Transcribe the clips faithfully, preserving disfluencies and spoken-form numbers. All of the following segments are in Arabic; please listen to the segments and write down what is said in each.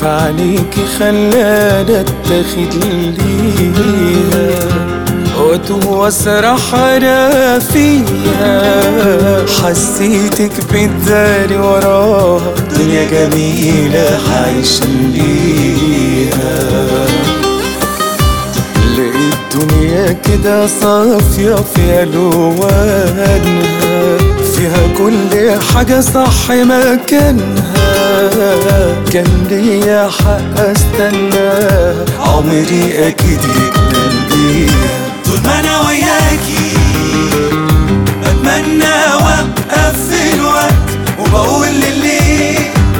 في عينيكي خلاني اتاخد ليها، واتوه واسرح انا فيها. حسيتك بتداري وراها دنيا جميلة عايشة ليها. لقيت دنيا كده صافية فيها الوانها، فيها كل حاجة صح مكانها. كان ليا حق استناها، عمري اكيد يكمل بيها. طول ما انا وياكي بتمنى اوقف في الوقت، وبقول للي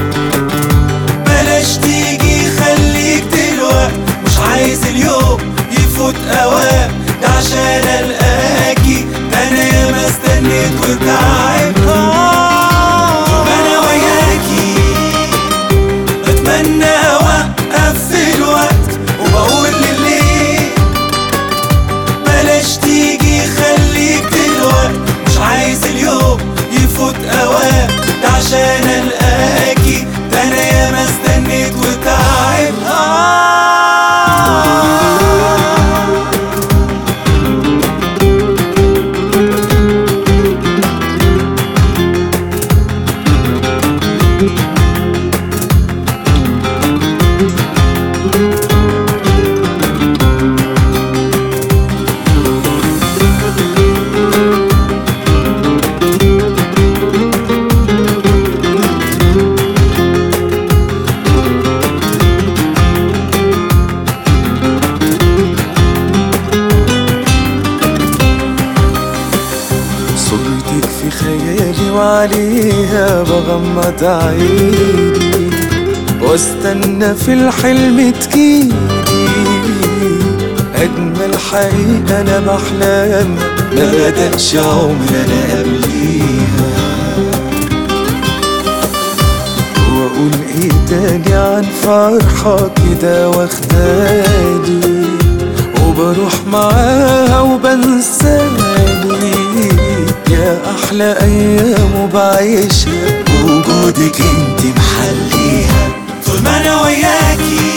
بلاش تيجي خليك دلوقت. مش عايز اليوم يفوت اوام ده عشان القاكي، ده انا ياما استنيت وتعبت. طول ما انا وياكي بتمنى اوقف في الوقت، وبقول للي بلاش تيجي خليك دلوقت. مش عايز اليوم يفوت اوام ده عشان القاكي، ده انا ياما استنيت وتعبت. صورتك في خيالي وعليها بغمض عيني، واستنى في الحلم تجيلي. اجمل حقيقة انا بحلم ما بدأش عمري انا قبليها. واقول ايه تاني عن فرحة كده واخداني، وبروح معاها وبنساني. يا احلى ايام وبعيشها، وجودك انت محليها. طول ما انا وياكي